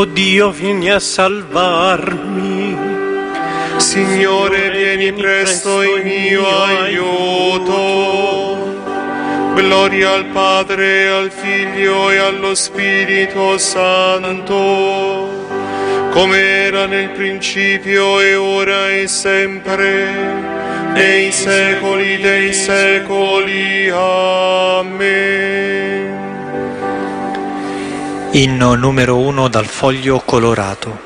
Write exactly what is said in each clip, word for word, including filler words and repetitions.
O Dio, vieni a salvarmi. Signore, vieni presto in mio aiuto. Gloria al Padre, al Figlio e allo Spirito Santo, come era nel principio e ora e sempre, nei secoli dei secoli. Amen. Inno numero uno dal foglio colorato.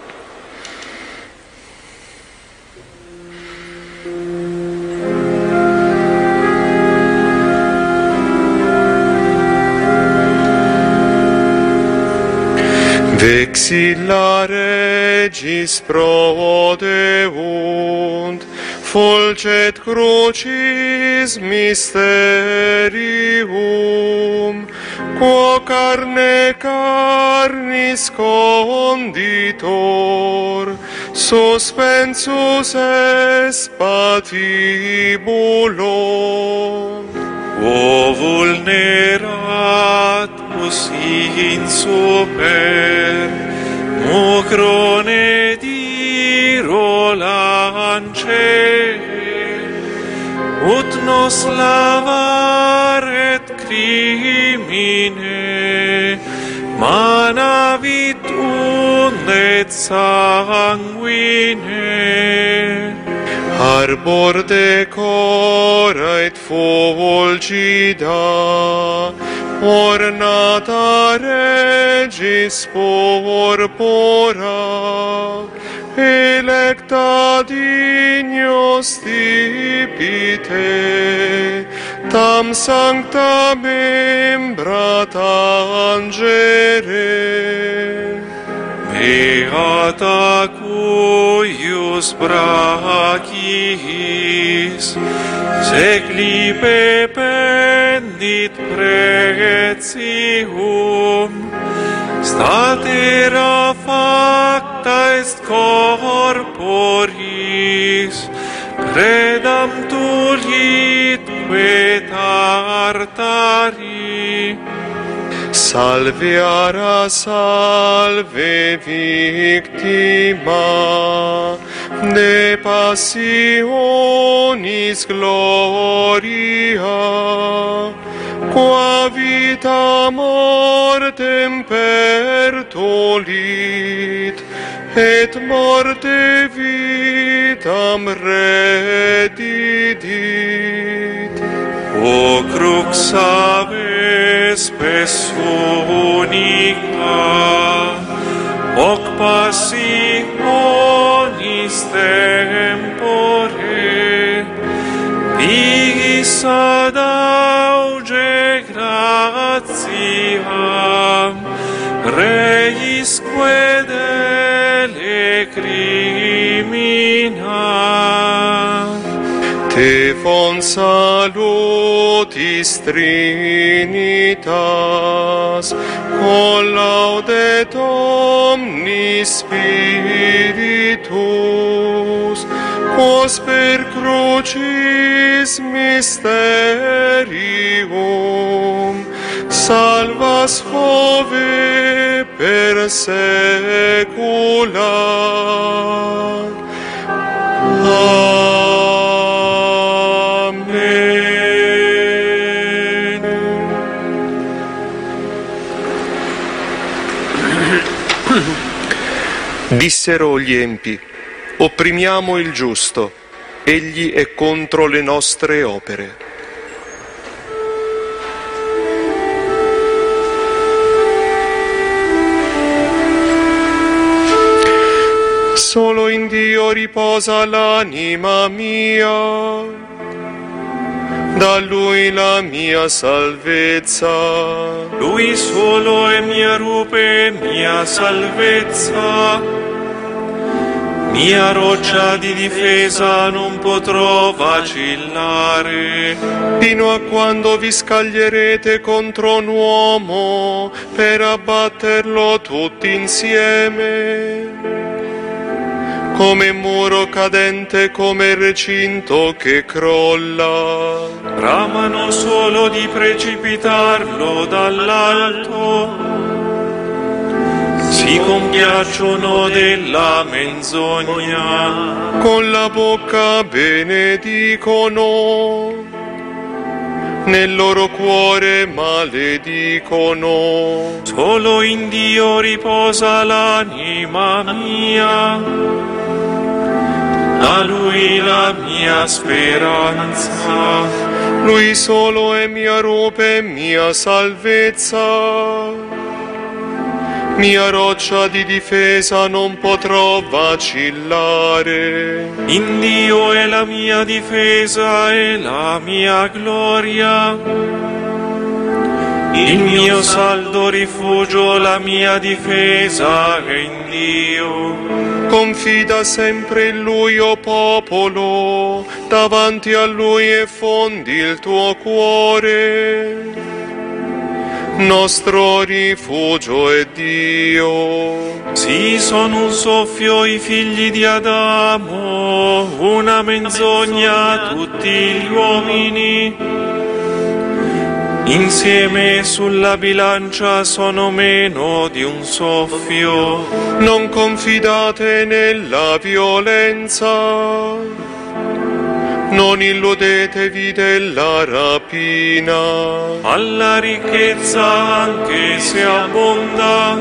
Vexilla Regis prodeunt, fulget crucis mysterium, quo carne carnis conditor, suspensus est patibulo. O vulneratus in super, mucrone diro lance, ut nos lavaret crimine, manavit undet sanguine. Arbor decora et fulgida, ornata regis purpura, electa dignos stipite, tam sancta membra tangere. Beata cuius brachiis secli pendit pretium, statera facta est corporis, predam tulitque tartari. Salve ara salve victima de passionis gloria, qua vita mortem pertulit, et morte vitam redidit. O crux ave spes unica, hoc passionis tempore, vigis ad auge gratiam, reisque dele crimina. Te fon salutis Trinitas, con laudet omnis spiritus, quos per crucis mysterium salvas fove per saecula. Dissero gli empi: opprimiamo il giusto, egli è contro le nostre opere. Solo in Dio riposa l'anima mia, da Lui la mia salvezza. Lui solo è mia rupe, mia salvezza. Mia roccia di difesa, non potrò vacillare. Fino a quando vi scaglierete contro un uomo per abbatterlo tutti insieme. Come muro cadente, come recinto che crolla. Bramano solo di precipitarlo dall'alto. si compiacciono della menzogna, con la bocca benedicono, nel loro cuore maledicono. Solo in Dio riposa l'anima mia, a Lui la mia speranza. Lui solo è mia rupe e mia salvezza, mia roccia di difesa, non potrò vacillare. In Dio è la mia difesa e la mia gloria, il mio saldo rifugio, la mia difesa è in Dio. Confida sempre in Lui, o popolo, davanti a Lui effondi il tuo cuore. Nostro rifugio è Dio. Sì, sono un soffio i figli di Adamo, una menzogna tutti gli uomini. Insieme sulla bilancia sono meno di un soffio. Non confidate nella violenza, non illudetevi della rapina. Alla ricchezza, anche se abbonda,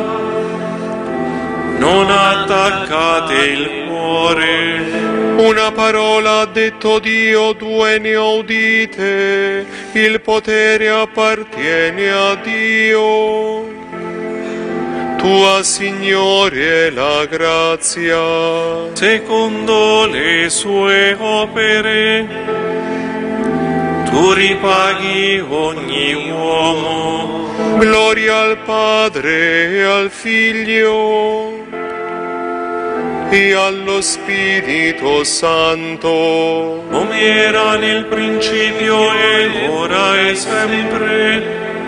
non attaccate il cuore. Una parola ha detto Dio, due ne ho udite, il potere appartiene a Dio. Tua, Signore, è la grazia. Secondo le sue opere, tu ripaghi ogni uomo. Gloria al Padre e al Figlio e allo Spirito Santo, come era nel principio e ora e sempre,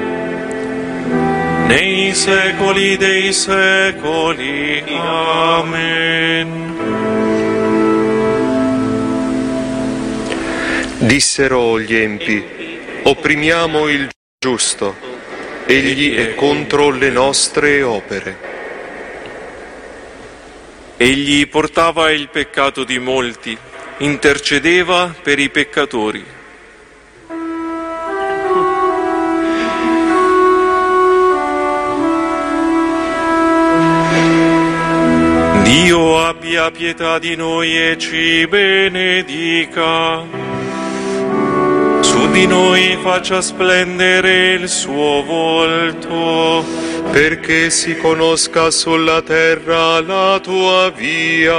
nei secoli dei secoli. Amen. Dissero gli empi: opprimiamo il giusto, egli è contro le nostre opere. Egli portava il peccato di molti, intercedeva per i peccatori. Dio abbia pietà di noi e ci benedica. Su di noi faccia splendere il suo volto, perché si conosca sulla terra la tua via,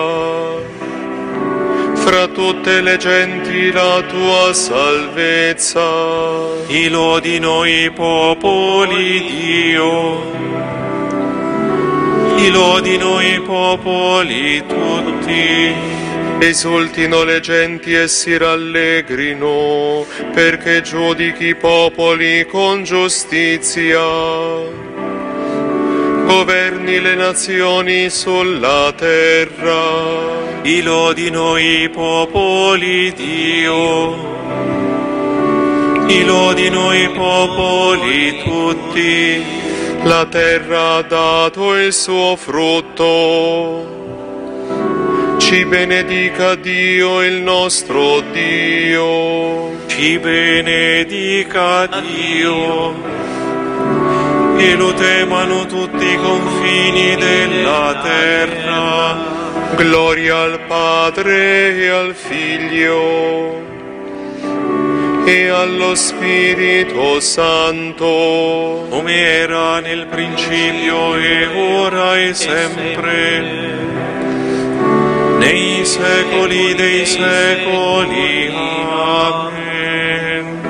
fra tutte le genti la tua salvezza. I lodi noi popoli Dio, i lodi noi popoli tutti. Esultino le genti e si rallegrino, perché giudichi i popoli con giustizia. Governi le nazioni sulla terra. I lodi noi popoli Dio, i lodi noi popoli tutti. La terra ha dato il suo frutto. Ci benedica Dio, il nostro Dio. Ci benedica Dio, e lo temano tutti i confini della terra. Gloria al Padre e al Figlio e allo Spirito Santo, come era nel principio e ora e sempre, nei secoli dei secoli. Amen.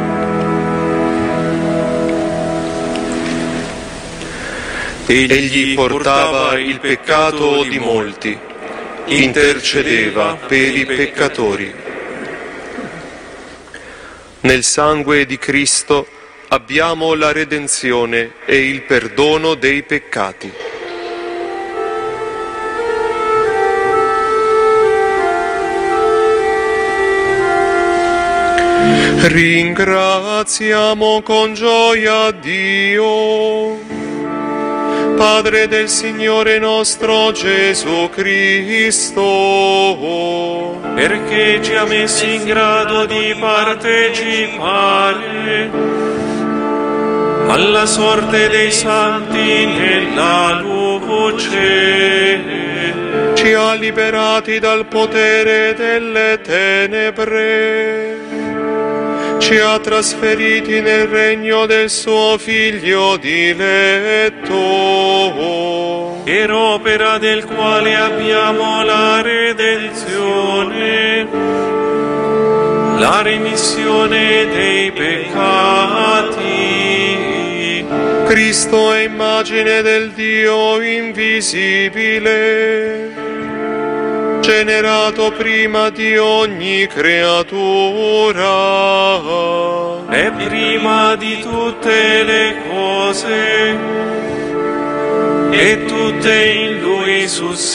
Egli portava il peccato di molti, intercedeva per i peccatori. Nel sangue di Cristo abbiamo la redenzione e il perdono dei peccati. Ringraziamo con gioia Dio, Padre del Signore nostro Gesù Cristo, perché ci ha messi in grado di partecipare alla sorte dei santi nella luce, ci ha liberati dal potere delle tenebre, ci ha trasferiti nel regno del suo Figlio diletto, per opera del quale abbiamo la redenzione, la remissione dei peccati. Cristo è immagine del Dio invisibile, generato prima di ogni creatura, e prima di tutte le cose, e tutte in Lui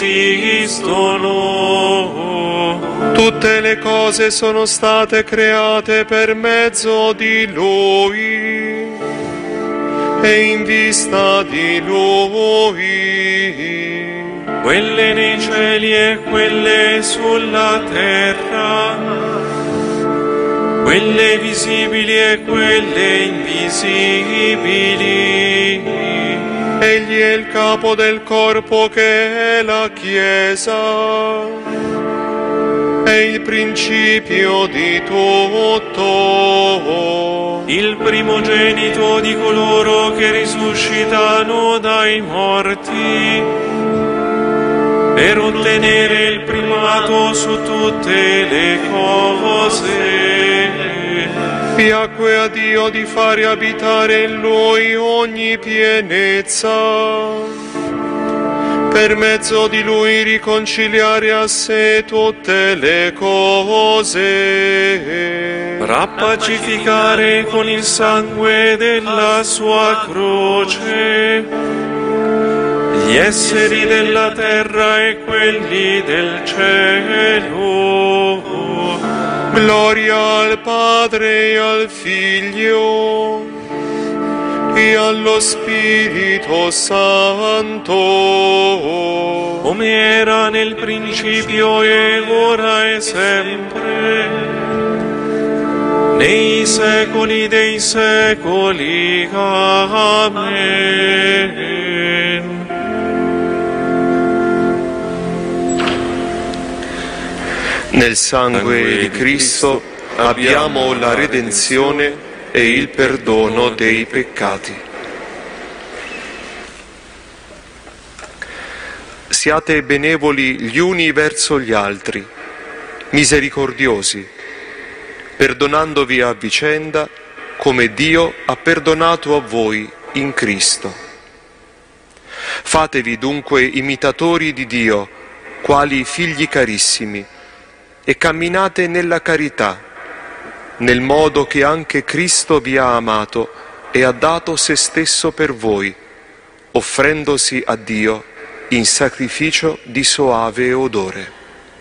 sussistono. Tutte le cose sono state create per mezzo di Lui e in vista di Lui, quelle nei cieli e quelle sulla terra, quelle visibili e quelle invisibili. Egli è il capo del corpo che è la Chiesa, è il principio di tutto, il primogenito di coloro che risuscitano dai morti, per ottenere il primato su tutte le cose. Piacque a Dio di fare abitare in Lui ogni pienezza, per mezzo di Lui riconciliare a sé tutte le cose, rappacificare con il sangue della sua croce gli esseri della terra e quelli del cielo. Gloria al Padre e al Figlio e allo Spirito Santo, come era nel principio e ora e sempre, nei secoli dei secoli. Amen. Nel sangue di Cristo abbiamo la redenzione e il perdono dei peccati. Siate benevoli gli uni verso gli altri, misericordiosi, perdonandovi a vicenda come Dio ha perdonato a voi in Cristo. Fatevi dunque imitatori di Dio, quali figli carissimi, e camminate nella carità, nel modo che anche Cristo vi ha amato e ha dato se stesso per voi, offrendosi a Dio in sacrificio di soave odore.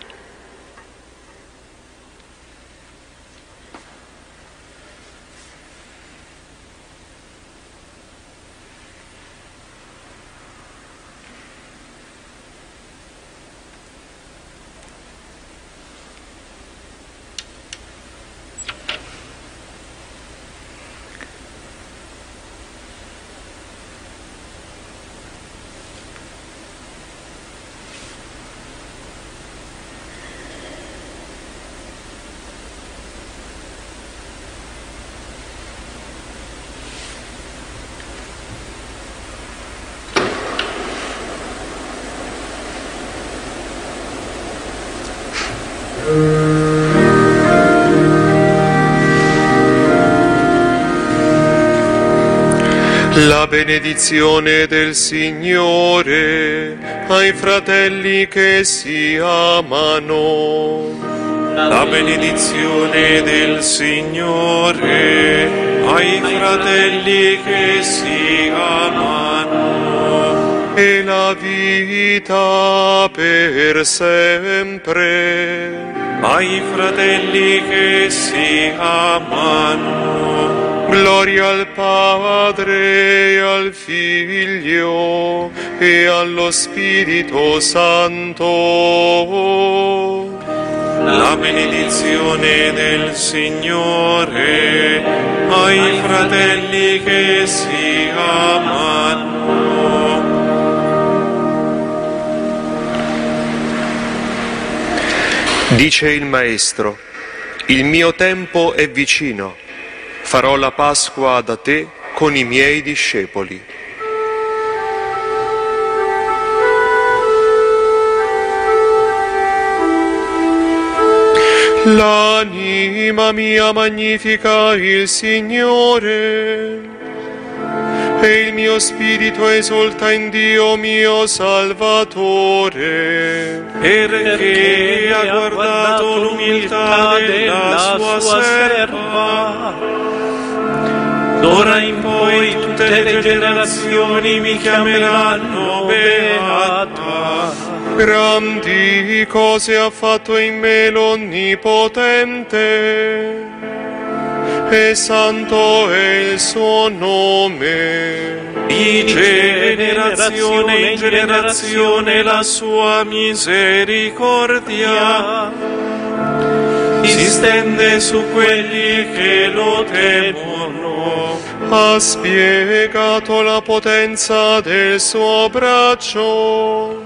La benedizione del Signore ai fratelli che si amano. La benedizione del Signore ai fratelli che si amano. E la vita per sempre ai fratelli che si amano. Gloria al Padre, e al Figlio, e allo Spirito Santo. La benedizione del Signore ai fratelli che si amano. Dice il Maestro: il mio tempo è vicino, farò la Pasqua da te con i miei discepoli. L'anima mia magnifica il Signore, e il mio spirito esulta in Dio mio Salvatore, perché ha guardato l'umiltà della sua serva. D'ora in poi tutte le generazioni mi chiameranno beata. Grandi cose ha fatto in me l'Onnipotente, e santo è il suo nome. Di generazione in generazione la sua misericordia si stende su quelli che lo temono. Ha spiegato la potenza del suo braccio,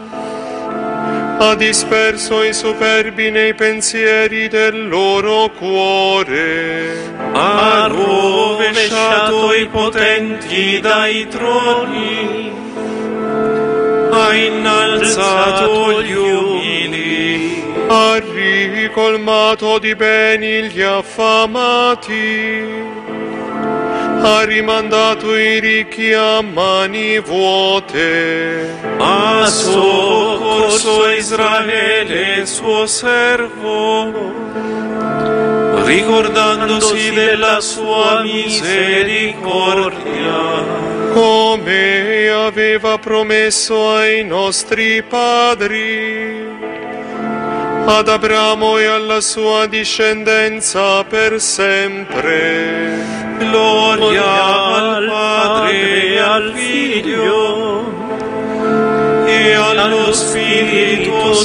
ha disperso i superbi nei pensieri del loro cuore. Ha rovesciato i potenti dai troni, ha innalzato gli umili, ha ricolmato di beni gli affamati, ha rimandato i ricchi a mani vuote. Ha soccorso Israele suo servo, ricordandosi della sua misericordia, come aveva promesso ai nostri padri, ad Abramo e alla sua discendenza per sempre. Gloria al Padre e al Figlio e allo Spirito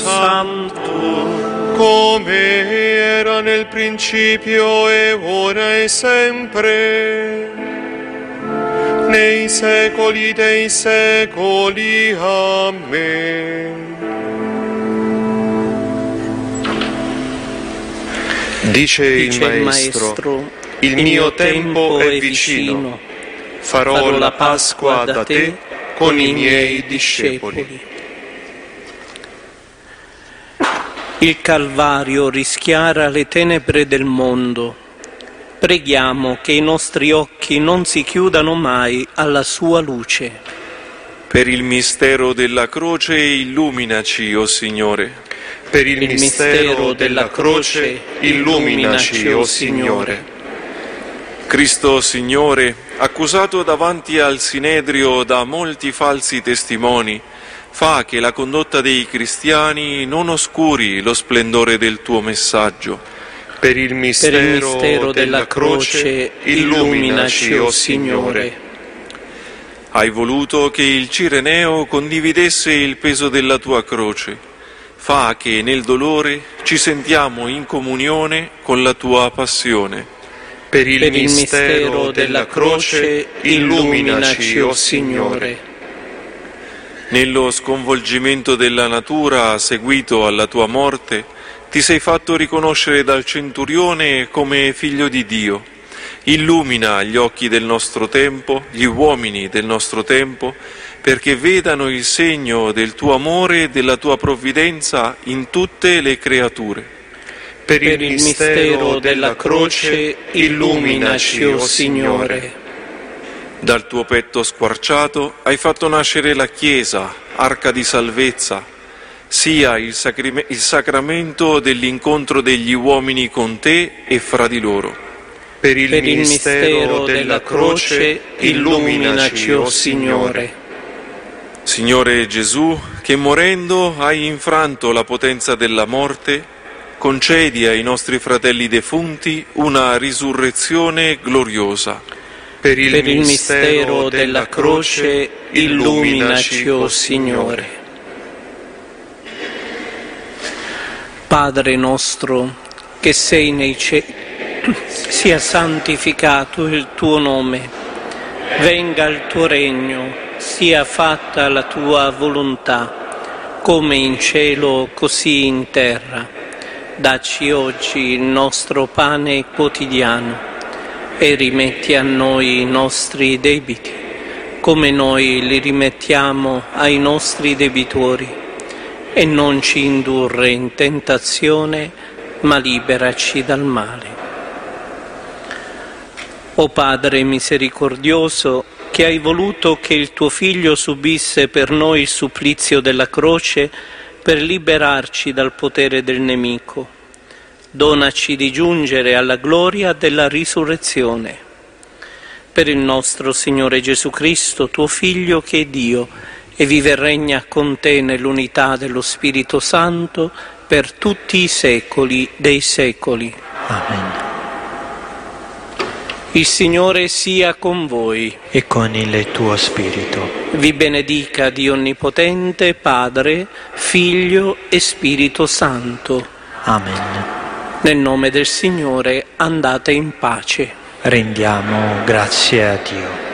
Santo, come era nel principio e ora e sempre, nei secoli dei secoli. Amen. Dice il Dice il Maestro: Maestro, il mio tempo è vicino, farò la Pasqua da te con i miei discepoli. Il Calvario rischiara le tenebre del mondo. Preghiamo che i nostri occhi non si chiudano mai alla sua luce. per il mistero della croce illuminaci, o Signore. Per il, il mistero della croce illuminaci, o Signore. Cristo Signore, accusato davanti al Sinedrio da molti falsi testimoni, fa che la condotta dei cristiani non oscuri lo splendore del tuo messaggio. Per il mistero, per il mistero della, della croce illuminaci, o Signore. Hai voluto che il Cireneo condividesse il peso della tua croce. Fa che nel dolore ci sentiamo in comunione con la tua passione. Per il, per il mistero della croce illuminaci, o Signore. Nello sconvolgimento della natura seguito alla tua morte, ti sei fatto riconoscere dal centurione come figlio di Dio. Illumina gli occhi del nostro tempo, gli uomini del nostro tempo, perché vedano il segno del tuo amore e della tua provvidenza in tutte le creature. Per il, per il mistero della croce illuminaci, o Signore. Dal tuo petto squarciato hai fatto nascere la Chiesa, arca di salvezza, sia il, sacri- il sacramento dell'incontro degli uomini con te e fra di loro. Per il, per il mistero della croce illuminaci, o Signore. Signore Gesù, che morendo hai infranto la potenza della morte, concedi ai nostri fratelli defunti una risurrezione gloriosa. Per il, per il mistero, mistero della croce, illuminaci, o Signore. Padre nostro, che sei nei cieli, sia santificato il tuo nome, venga il tuo regno, sia fatta la tua volontà, come in cielo così in terra. Dacci oggi il nostro pane quotidiano e rimetti a noi i nostri debiti, come noi li rimettiamo ai nostri debitori, e non ci indurre in tentazione, ma liberaci dal male. O Padre misericordioso, che hai voluto che il tuo Figlio subisse per noi il supplizio della croce per liberarci dal potere del nemico, donaci di giungere alla gloria della risurrezione. Per il nostro Signore Gesù Cristo, tuo Figlio, che è Dio, e vive e regna con te nell'unità dello Spirito Santo per tutti i secoli dei secoli. Amen. Il Signore sia con voi. E con il tuo spirito. Vi benedica Dio Onnipotente, Padre, Figlio e Spirito Santo. Amen. Nel nome del Signore andate in pace. Rendiamo grazie a Dio.